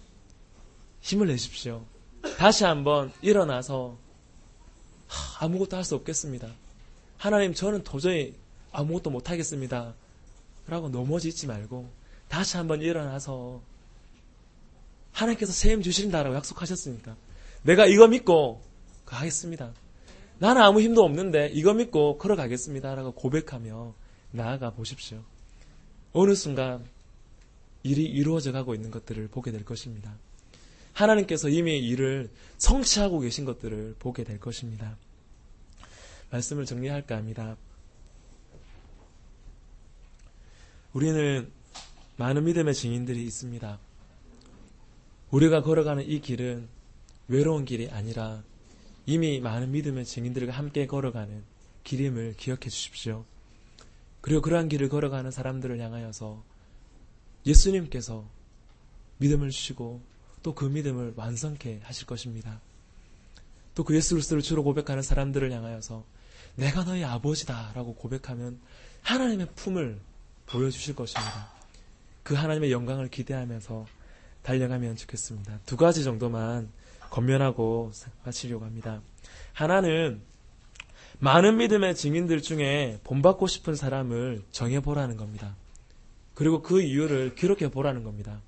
힘을 내십시오. 다시 한번 일어나서 하, 아무것도 할 수 없겠습니다. 하나님, 저는 도저히 아무것도 못하겠습니다. 라고 넘어지지 말고 다시 한번 일어나서 하나님께서 새 힘 주신다라고 약속하셨으니까 내가 이거 믿고 가겠습니다. 나는 아무 힘도 없는데 이거 믿고 걸어가겠습니다. 라고 고백하며 나아가 보십시오. 어느 순간 일이 이루어져 가고 있는 것들을 보게 될 것입니다. 하나님께서 이미 일을 성취하고 계신 것들을 보게 될 것입니다. 말씀을 정리할까 합니다. 우리는 많은 믿음의 증인들이 있습니다. 우리가 걸어가는 이 길은 외로운 길이 아니라 이미 많은 믿음의 증인들과 함께 걸어가는 길임을 기억해 주십시오. 그리고 그러한 길을 걸어가는 사람들을 향하여서 예수님께서 믿음을 주시고 또 그 믿음을 완성케 하실 것입니다. 또 그 예수 그리스도를 주로 고백하는 사람들을 향하여서 내가 너희 아버지다 라고 고백하면 하나님의 품을 보여주실 것입니다. 그 하나님의 영광을 기대하면서 달려가면 좋겠습니다. 두 가지 정도만 권면하고 마치려고 합니다. 하나는 많은 믿음의 증인들 중에 본받고 싶은 사람을 정해보라는 겁니다. 그리고 그 이유를 기록해 보라는 겁니다.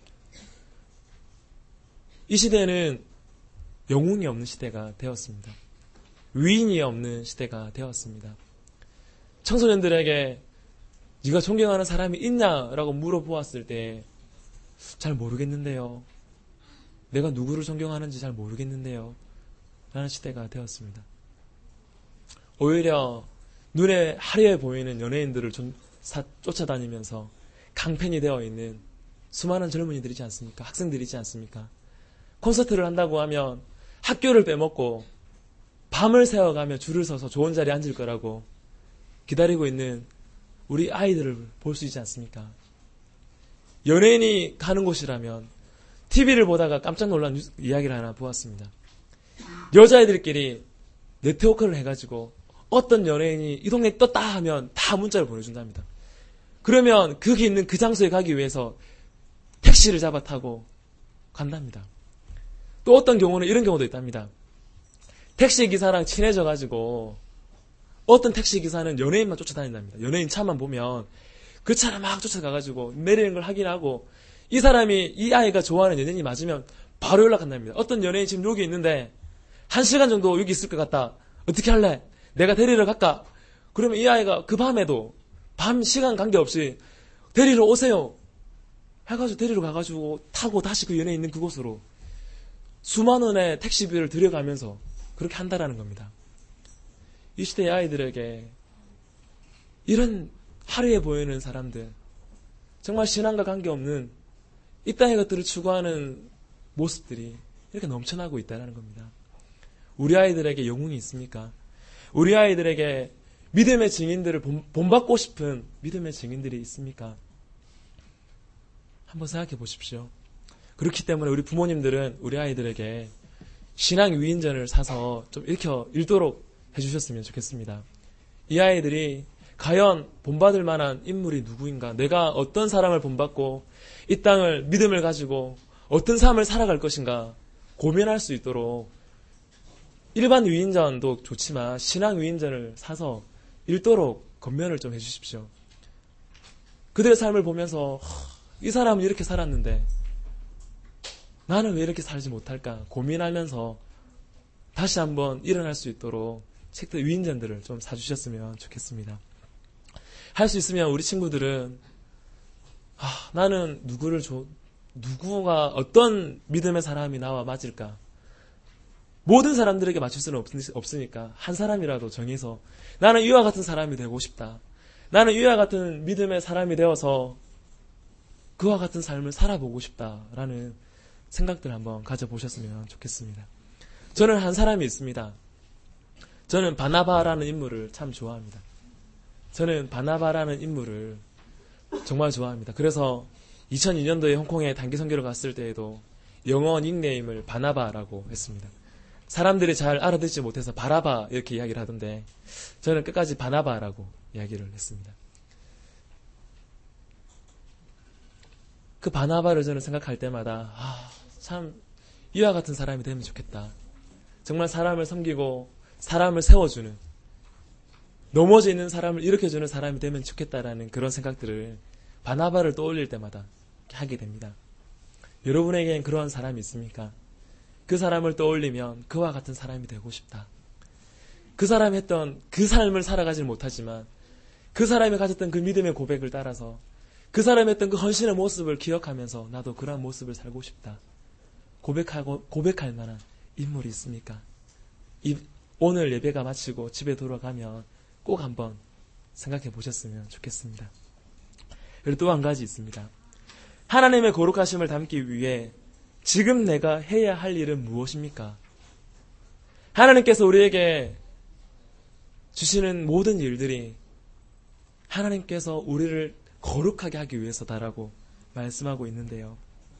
이 시대는 영웅이 없는 시대가 되었습니다. 위인이 없는 시대가 되었습니다. 청소년들에게 네가 존경하는 사람이 있냐라고 물어보았을 때 잘 모르겠는데요. 내가 누구를 존경하는지 잘 모르겠는데요. 라는 시대가 되었습니다. 오히려 눈에 화려해 보이는 연예인들을 좀 사, 쫓아다니면서 강팬이 되어 있는 수많은 젊은이들이 있지 않습니까? 학생들이 있지 않습니까? 콘서트를 한다고 하면 학교를 빼먹고 밤을 새워가며 줄을 서서 좋은 자리에 앉을 거라고 기다리고 있는 우리 아이들을 볼 수 있지 않습니까? 연예인이 가는 곳이라면 티비를 보다가 깜짝 놀란 뉴스, 이야기를 하나 보았습니다. 여자애들끼리 네트워크를 해가지고 어떤 연예인이 이 동네에 떴다 하면 다 문자를 보내준답니다. 그러면 거기 있는 그 장소에 가기 위해서 택시를 잡아 타고 간답니다. 또 어떤 경우는 이런 경우도 있답니다. 택시기사랑 친해져가지고 어떤 택시기사는 연예인만 쫓아다닌답니다. 연예인 차만 보면 그 차를 막 쫓아가가지고 내리는 걸 확인하고 이 사람이 이 아이가 좋아하는 연예인이 맞으면 바로 연락한답니다. 어떤 연예인 지금 여기 있는데 한 시간 정도 여기 있을 것 같다. 어떻게 할래? 내가 데리러 갈까? 그러면 이 아이가 그 밤에도 밤 시간 관계없이 데리러 오세요. 해가지고 데리러 가가지고 타고 다시 그 연예인 있는 그곳으로 수만 원의 택시비를 들여가면서 그렇게 한다라는 겁니다. 이 시대의 아이들에게 이런 화려해 보이는 사람들, 정말 신앙과 관계없는 이 땅의 것들을 추구하는 모습들이 이렇게 넘쳐나고 있다는 겁니다. 우리 아이들에게 영웅이 있습니까? 우리 아이들에게 믿음의 증인들을 본받고 싶은 믿음의 증인들이 있습니까? 한번 생각해 보십시오. 그렇기 때문에 우리 부모님들은 우리 아이들에게 신앙 위인전을 사서 좀 읽혀 읽도록 해주셨으면 좋겠습니다. 이 아이들이 과연 본받을 만한 인물이 누구인가, 내가 어떤 사람을 본받고 이 땅을 믿음을 가지고 어떤 삶을 살아갈 것인가 고민할 수 있도록 일반 위인전도 좋지만 신앙 위인전을 사서 읽도록 권면을 좀 해주십시오. 그들의 삶을 보면서 이 사람은 이렇게 살았는데 나는 왜 이렇게 살지 못할까 고민하면서 다시 한번 일어날 수 있도록 책들 위인전들을 좀 사주셨으면 좋겠습니다. 할 수 있으면 우리 친구들은 아, 나는 누구를 줘, 누구가 어떤 믿음의 사람이 나와 맞을까? 모든 사람들에게 맞출 수는 없, 없으니까 한 사람이라도 정해서 나는 이와 같은 사람이 되고 싶다. 나는 이와 같은 믿음의 사람이 되어서 그와 같은 삶을 살아보고 싶다라는 생각들 한번 가져보셨으면 좋겠습니다. 저는 한 사람이 있습니다. 저는 바나바라는 인물을 참 좋아합니다. 저는 바나바라는 인물을 정말 좋아합니다. 그래서 이천이 년도에 홍콩에 단기 선교를 갔을 때에도 영어 닉네임을 바나바라고 했습니다. 사람들이 잘 알아듣지 못해서 바라바 이렇게 이야기를 하던데 저는 끝까지 바나바라고 이야기를 했습니다. 그 바나바를 저는 생각할 때마다 아, 참 이와 같은 사람이 되면 좋겠다. 정말 사람을 섬기고 사람을 세워주는, 넘어져 있는 사람을 일으켜주는 사람이 되면 좋겠다라는 그런 생각들을 바나바를 떠올릴 때마다 하게 됩니다. 여러분에겐 그러한 사람이 있습니까? 그 사람을 떠올리면 그와 같은 사람이 되고 싶다. 그 사람이 했던 그 삶을 살아가지 못하지만 그 사람이 가졌던 그 믿음의 고백을 따라서 그 사람이 했던 그 헌신의 모습을 기억하면서 나도 그러한 모습을 살고 싶다. 고백하고, 고백할 만한 인물이 있습니까? 이, 오늘 예배가 마치고 집에 돌아가면 꼭 한번 생각해 보셨으면 좋겠습니다. 그리고 또 한 가지 있습니다. 하나님의 거룩하심을 담기 위해 지금 내가 해야 할 일은 무엇입니까? 하나님께서 우리에게 주시는 모든 일들이 하나님께서 우리를 거룩하게 하기 위해서다라고 말씀하고 있는데요.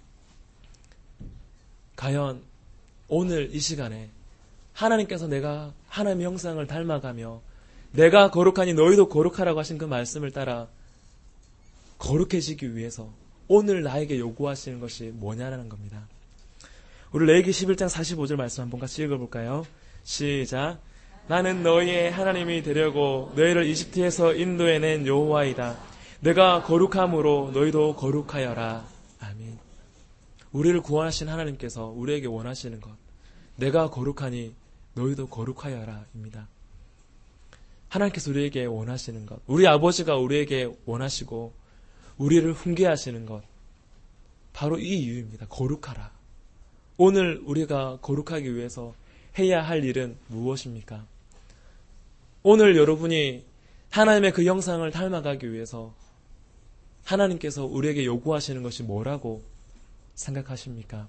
과연 오늘 이 시간에 하나님께서 내가 하나님의 형상을 닮아가며 내가 거룩하니 너희도 거룩하라고 하신 그 말씀을 따라 거룩해지기 위해서 오늘 나에게 요구하시는 것이 뭐냐라는 겁니다. 우리 레위기 십일 장 사십오 절 말씀 한번 같이 읽어볼까요? 시작. 나는 너희의 하나님이 되려고 너희를 이집트에서 인도해낸 여호와이다. 내가 거룩함으로 너희도 거룩하여라. 아멘. 우리를 구원하신 하나님께서 우리에게 원하시는 것, 내가 거룩하니 너희도 거룩하여라 입니다. 하나님께서 우리에게 원하시는 것, 우리 아버지가 우리에게 원하시고 우리를 훈계하시는 것, 바로 이 이유입니다. 거룩하라. 오늘 우리가 거룩하기 위해서 해야 할 일은 무엇입니까? 오늘 여러분이 하나님의 그 형상을 닮아가기 위해서 하나님께서 우리에게 요구하시는 것이 뭐라고 생각하십니까?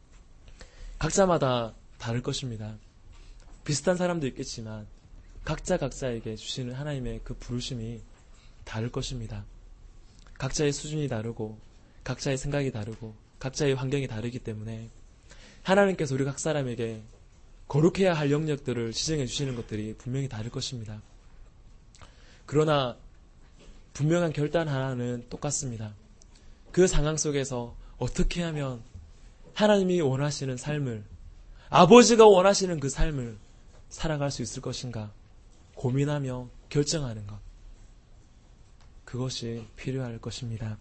각자마다 다를 것입니다. 비슷한 사람도 있겠지만 각자 각자에게 주시는 하나님의 그 부르심이 다를 것입니다. 각자의 수준이 다르고 각자의 생각이 다르고 각자의 환경이 다르기 때문에 하나님께서 우리 각 사람에게 거룩해야 할 영역들을 지정해 주시는 것들이 분명히 다를 것입니다. 그러나 분명한 결단 하나는 똑같습니다. 그 상황 속에서 어떻게 하면 하나님이 원하시는 삶을, 아버지가 원하시는 그 삶을 살아갈 수 있을 것인가 고민하며 결정하는 것, 그것이 필요할 것입니다.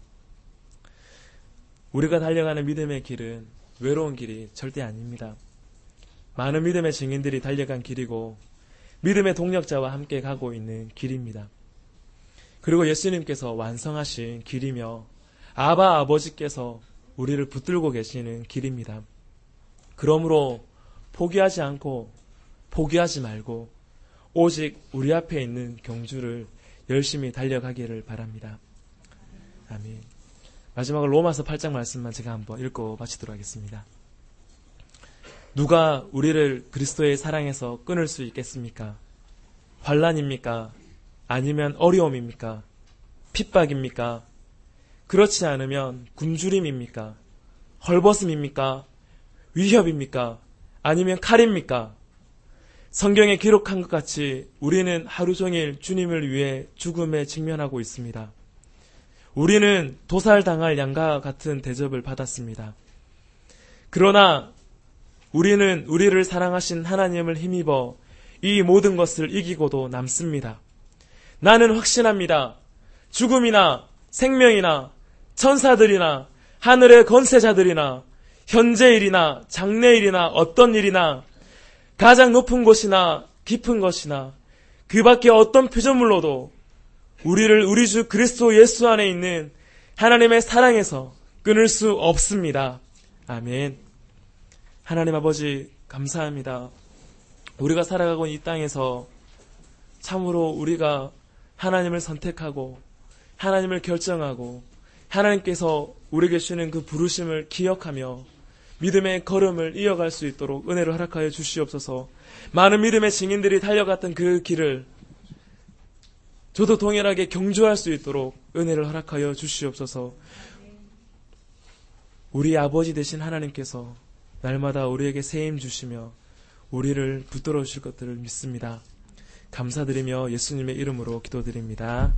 우리가 달려가는 믿음의 길은 외로운 길이 절대 아닙니다. 많은 믿음의 증인들이 달려간 길이고 믿음의 동력자와 함께 가고 있는 길입니다. 그리고 예수님께서 완성하신 길이며 아바 아버지께서 우리를 붙들고 계시는 길입니다. 그러므로 포기하지 않고 포기하지 말고 오직 우리 앞에 있는 경주를 열심히 달려가기를 바랍니다. 아멘. 마지막으로 로마서 팔 장 말씀만 제가 한번 읽고 마치도록 하겠습니다. 누가 우리를 그리스도의 사랑에서 끊을 수 있겠습니까? 환난입니까? 아니면 어려움입니까? 핍박입니까? 그렇지 않으면 굶주림입니까? 벌벗음입니까? 위협입니까? 아니면 칼입니까? 성경에 기록한 것 같이 우리는 하루 종일 주님을 위해 죽음에 직면하고 있습니다. 우리는 도살당할 양과 같은 대접을 받았습니다. 그러나 우리는 우리를 사랑하신 하나님을 힘입어 이 모든 것을 이기고도 남습니다. 나는 확신합니다. 죽음이나 생명이나 천사들이나 하늘의 권세자들이나 현재일이나 장래일이나 어떤 일이나 가장 높은 곳이나 깊은 것이나 그 밖에 어떤 피조물로도 우리를 우리 주 그리스도 예수 안에 있는 하나님의 사랑에서 끊을 수 없습니다. 아멘. 하나님 아버지 감사합니다. 우리가 살아가고 있는 이 땅에서 참으로 우리가 하나님을 선택하고 하나님을 결정하고 하나님께서 우리에게 주시는 그 부르심을 기억하며 믿음의 걸음을 이어갈 수 있도록 은혜를 허락하여 주시옵소서. 많은 믿음의 증인들이 달려갔던 그 길을 저도 동일하게 경주할 수 있도록 은혜를 허락하여 주시옵소서. 우리 아버지 되신 하나님께서 날마다 우리에게 세임 주시며 우리를 붙들어 주실 것들을 믿습니다. 감사드리며 예수님의 이름으로 기도드립니다.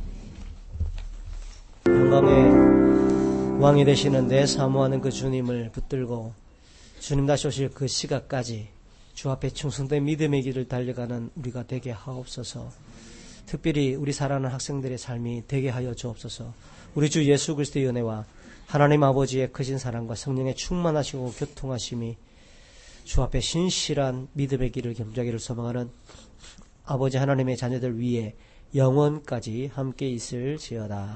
영광의 왕이 되시는데 사모하는 그 주님을 붙들고 주님 다시 오실 그 시각까지 주 앞에 충성된 믿음의 길을 달려가는 우리가 되게 하옵소서. 특별히 우리 사랑하는 학생들의 삶이 되게 하여 주옵소서. 우리 주 예수 그리스도의 은혜와 하나님 아버지의 크신 사랑과 성령의 충만하시고 교통하심이 주 앞에 신실한 믿음의 길을 겸자기를 소망하는 아버지 하나님의 자녀들 위에 영원까지 함께 있을지어다.